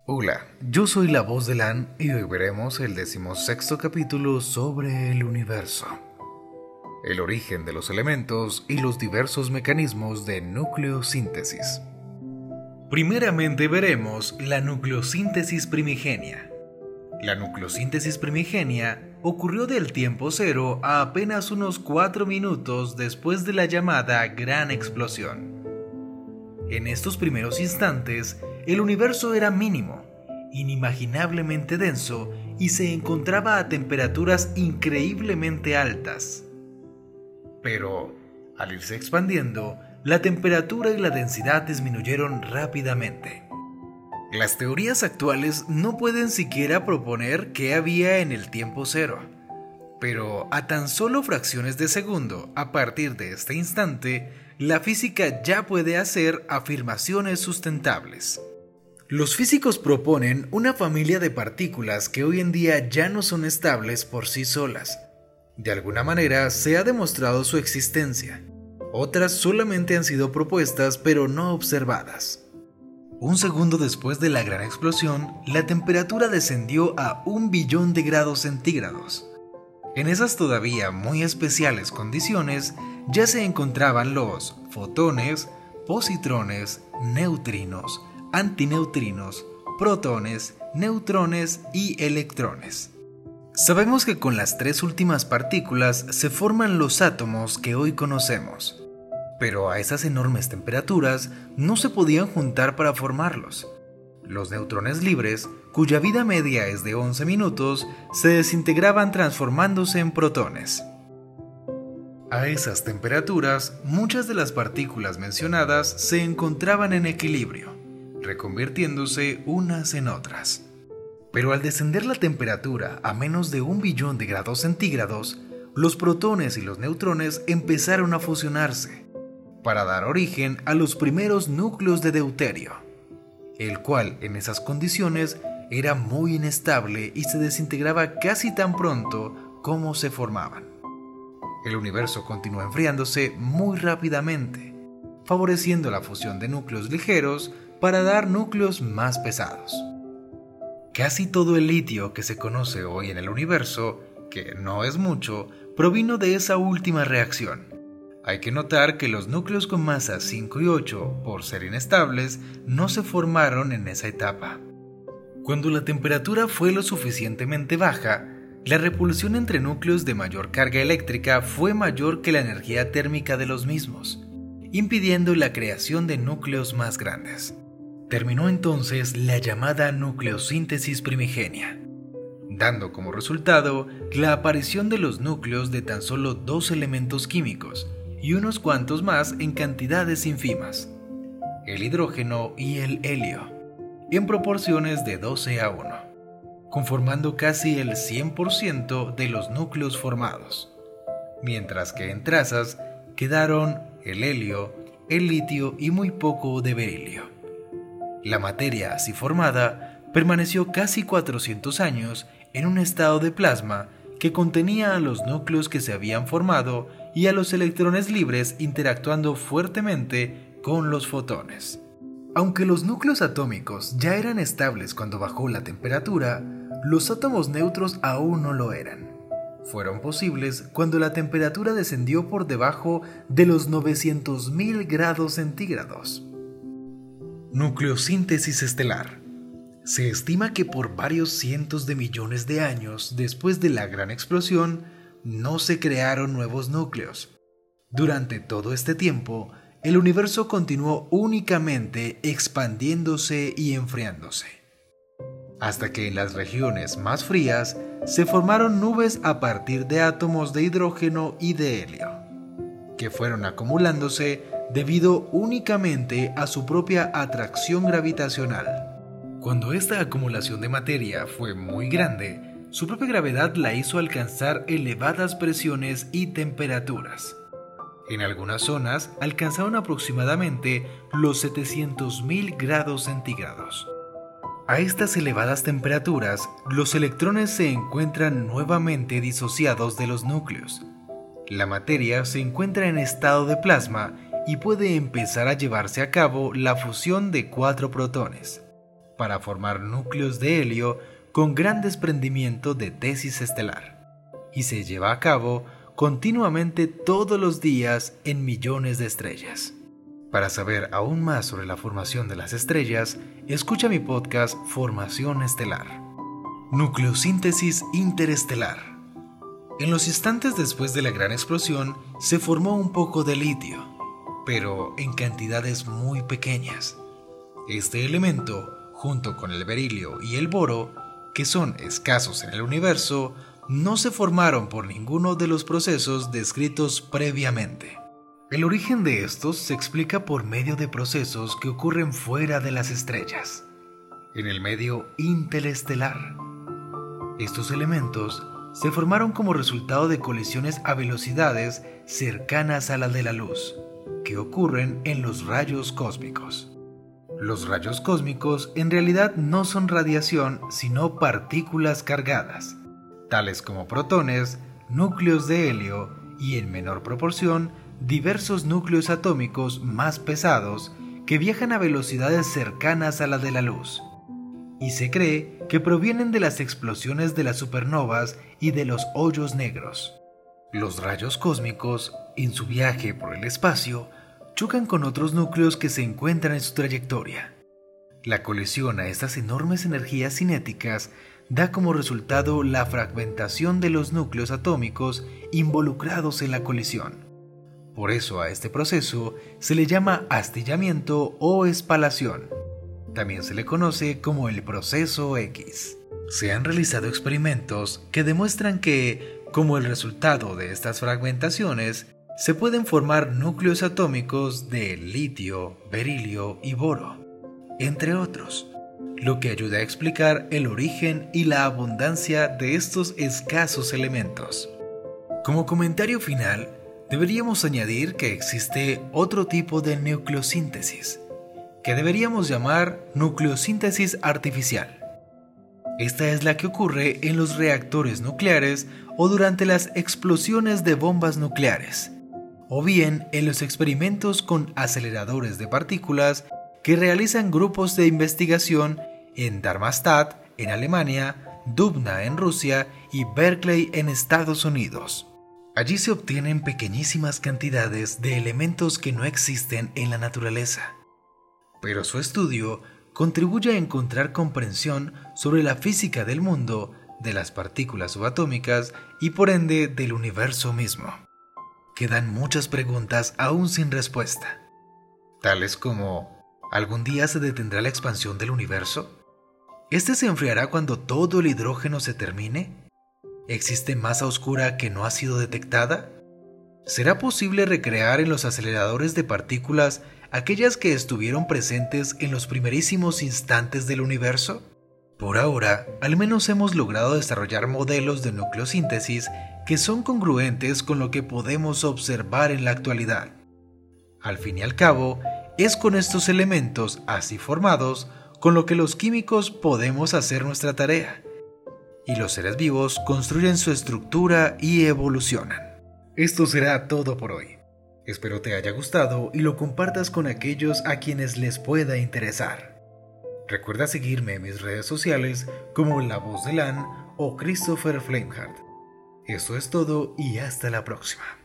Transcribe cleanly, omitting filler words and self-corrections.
Hola, yo soy la voz de Lan y hoy veremos el 16º capítulo sobre el universo, el origen de los elementos y los diversos mecanismos de nucleosíntesis. Primeramente veremos la nucleosíntesis primigenia. La nucleosíntesis primigenia ocurrió del tiempo cero a apenas unos 4 minutos después de la llamada Gran Explosión. En estos primeros instantes, el universo era mínimo, inimaginablemente denso y se encontraba a temperaturas increíblemente altas. Pero, al irse expandiendo, la temperatura y la densidad disminuyeron rápidamente. Las teorías actuales no pueden siquiera proponer qué había en el tiempo cero, pero a tan solo fracciones de segundo a partir de este instante, la física ya puede hacer afirmaciones sustentables. Los físicos proponen una familia de partículas que hoy en día ya no son estables por sí solas. De alguna manera se ha demostrado su existencia. Otras solamente han sido propuestas pero no observadas. Un segundo después de la gran explosión, la temperatura descendió a 1 billón de grados centígrados. En esas todavía muy especiales condiciones ya se encontraban los fotones, positrones, neutrinos, antineutrinos, protones, neutrones y electrones. Sabemos que con las 3 últimas partículas se forman los átomos que hoy conocemos, pero a esas enormes temperaturas no se podían juntar para formarlos. Los neutrones libres, cuya vida media es de 11 minutos, se desintegraban transformándose en protones. A esas temperaturas, muchas de las partículas mencionadas se encontraban en equilibrio, reconvirtiéndose unas en otras. Pero al descender la temperatura a menos de 1 billón de grados centígrados, los protones y los neutrones empezaron a fusionarse, para dar origen a los primeros núcleos de deuterio, el cual en esas condiciones era muy inestable y se desintegraba casi tan pronto como se formaban. El universo continuó enfriándose muy rápidamente, favoreciendo la fusión de núcleos ligeros para dar núcleos más pesados. Casi todo el litio que se conoce hoy en el universo, que no es mucho, provino de esa última reacción. Hay que notar que los núcleos con masa 5 y 8, por ser inestables, no se formaron en esa etapa. Cuando la temperatura fue lo suficientemente baja, la repulsión entre núcleos de mayor carga eléctrica fue mayor que la energía térmica de los mismos, impidiendo la creación de núcleos más grandes. Terminó entonces la llamada nucleosíntesis primigenia, dando como resultado la aparición de los núcleos de tan solo 2 elementos químicos y unos cuantos más en cantidades ínfimas, el hidrógeno y el helio, en proporciones de 12:1, conformando casi el 100% de los núcleos formados, mientras que en trazas quedaron el helio, el litio y muy poco de berilio. La materia así formada permaneció casi 400 años en un estado de plasma que contenía a los núcleos que se habían formado y a los electrones libres interactuando fuertemente con los fotones. Aunque los núcleos atómicos ya eran estables cuando bajó la temperatura, los átomos neutros aún no lo eran. Fueron posibles cuando la temperatura descendió por debajo de los 900.000 grados centígrados. Nucleosíntesis estelar. Se estima que por varios cientos de millones de años después de la gran explosión, no se crearon nuevos núcleos. Durante todo este tiempo, el universo continuó únicamente expandiéndose y enfriándose, hasta que en las regiones más frías se formaron nubes a partir de átomos de hidrógeno y de helio, que fueron acumulándose debido únicamente a su propia atracción gravitacional. Cuando esta acumulación de materia fue muy grande, su propia gravedad la hizo alcanzar elevadas presiones y temperaturas. En algunas zonas alcanzaron aproximadamente los 700.000 grados centígrados. A estas elevadas temperaturas, los electrones se encuentran nuevamente disociados de los núcleos. La materia se encuentra en estado de plasma y puede empezar a llevarse a cabo la fusión de 4 protones. para formar núcleos de helio con gran desprendimiento de tesis estelar, y se lleva a cabo continuamente todos los días en millones de estrellas. Para saber aún más sobre la formación de las estrellas, escucha mi podcast Formación Estelar. Nucleosíntesis interestelar. En los instantes después de la gran explosión se formó un poco de litio, pero en cantidades muy pequeñas. Este elemento, junto con el berilio y el boro, que son escasos en el universo, no se formaron por ninguno de los procesos descritos previamente. El origen de estos se explica por medio de procesos que ocurren fuera de las estrellas, en el medio interestelar. Estos elementos se formaron como resultado de colisiones a velocidades cercanas a la de la luz, que ocurren en los rayos cósmicos. Los rayos cósmicos en realidad no son radiación, sino partículas cargadas, tales como protones, núcleos de helio y, en menor proporción, diversos núcleos atómicos más pesados que viajan a velocidades cercanas a la de la luz, y se cree que provienen de las explosiones de las supernovas y de los hoyos negros. Los rayos cósmicos, en su viaje por el espacio, chocan con otros núcleos que se encuentran en su trayectoria. La colisión a estas enormes energías cinéticas da como resultado la fragmentación de los núcleos atómicos involucrados en la colisión. Por eso a este proceso se le llama astillamiento o espalación. También se le conoce como el proceso X. Se han realizado experimentos que demuestran que, como el resultado de estas fragmentaciones, se pueden formar núcleos atómicos de litio, berilio y boro, entre otros, lo que ayuda a explicar el origen y la abundancia de estos escasos elementos. Como comentario final, deberíamos añadir que existe otro tipo de nucleosíntesis, que deberíamos llamar nucleosíntesis artificial. Esta es la que ocurre en los reactores nucleares o durante las explosiones de bombas nucleares, o bien en los experimentos con aceleradores de partículas que realizan grupos de investigación en Darmstadt, en Alemania, Dubna, en Rusia, y Berkeley, en Estados Unidos. Allí se obtienen pequeñísimas cantidades de elementos que no existen en la naturaleza, pero su estudio contribuye a encontrar comprensión sobre la física del mundo, de las partículas subatómicas y por ende del universo mismo. Quedan muchas preguntas aún sin respuesta, tales como: ¿algún día se detendrá la expansión del universo? ¿Este se enfriará cuando todo el hidrógeno se termine? ¿Existe masa oscura que no ha sido detectada? ¿Será posible recrear en los aceleradores de partículas aquellas que estuvieron presentes en los primerísimos instantes del universo? Por ahora, al menos hemos logrado desarrollar modelos de nucleosíntesis que son congruentes con lo que podemos observar en la actualidad. Al fin y al cabo, es con estos elementos así formados con lo que los químicos podemos hacer nuestra tarea, y los seres vivos construyen su estructura y evolucionan. Esto será todo por hoy. Espero te haya gustado y lo compartas con aquellos a quienes les pueda interesar. Recuerda seguirme en mis redes sociales como La Voz de Lan o Christopher Flameheart. Eso es todo y hasta la próxima.